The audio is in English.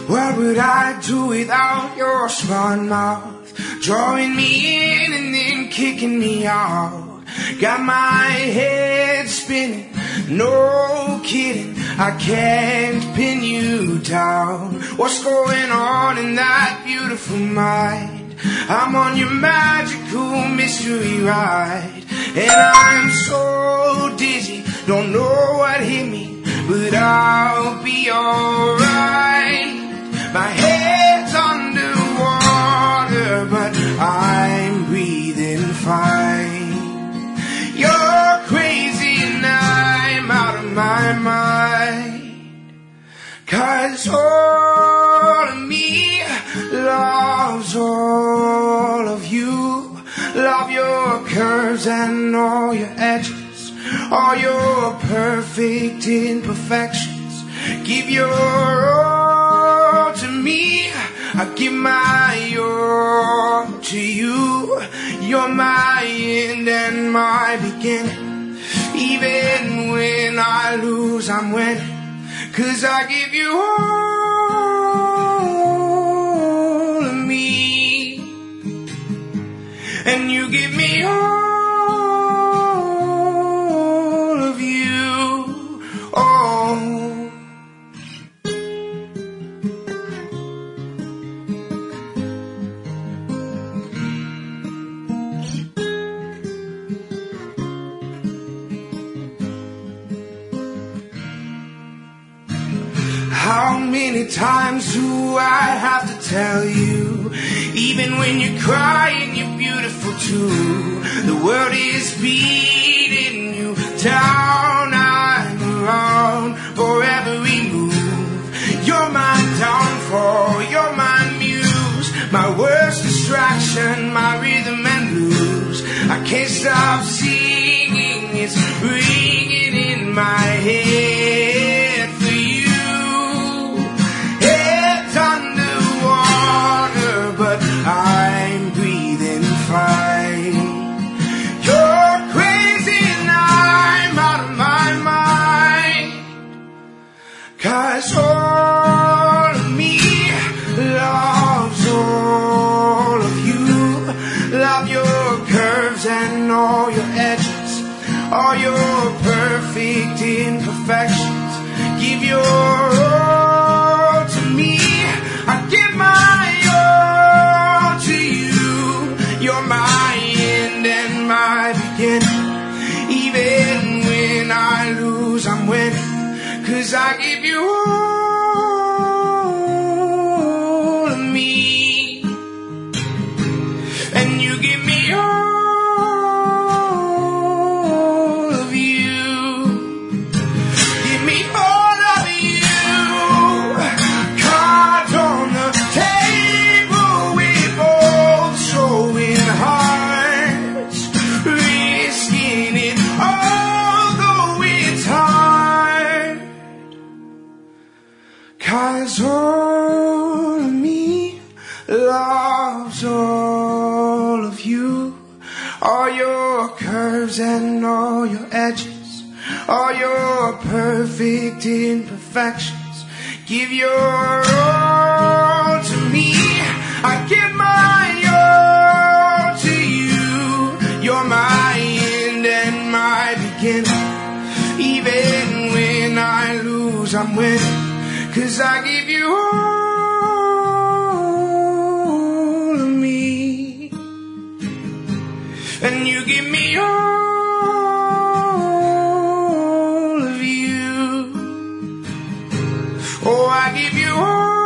What would I do without your smart mouth, drawing me in and then kicking me out? Got my head spinning, no kidding, I can't pin you down. What's going on in that beautiful mind? I'm on your magical mystery ride, and I'm so dizzy, don't know what hit me, but I'll be alright. My head's underwater, but I'm breathing fine. You're crazy and I'm out of my mind, 'cause all of me loves all of you. Love your curves and all your edges, all your perfect imperfections. Give your all to me, I give my all to you. You're my end and my beginning. Even when I lose, I'm winning, 'cause I give you all of me, and you give me all of you. Oh, how many times do I have to tell you, even when you're crying, you're beautiful too. The world is beating you down, I'm around for every move. You're my downfall, you're my muse, my worst distraction, my rhythm and blues. I can't stop singing, it's ringing in my head for you. But I'm breathing fine. You're crazy and I'm out of my mind, 'cause all of me loves all of you. Love your curves and all your edges, all your perfect imperfections. Give your all to me, I give my all to you. You're my end and my beginning. Even when I lose, I'm winning, 'cause I give you all of me, and you give me all of you. Give me all of you. Cards on the table, we both showing hearts, risking it, although it's hard. 'Cause all of me loves all of you. All your curves and all your edges, all your perfect imperfections. Give your all to me, I give my all to you. You're my end and my beginning. Even when I lose, I'm winning, 'cause I give you all of me, and you give me all of you. Oh, I give you all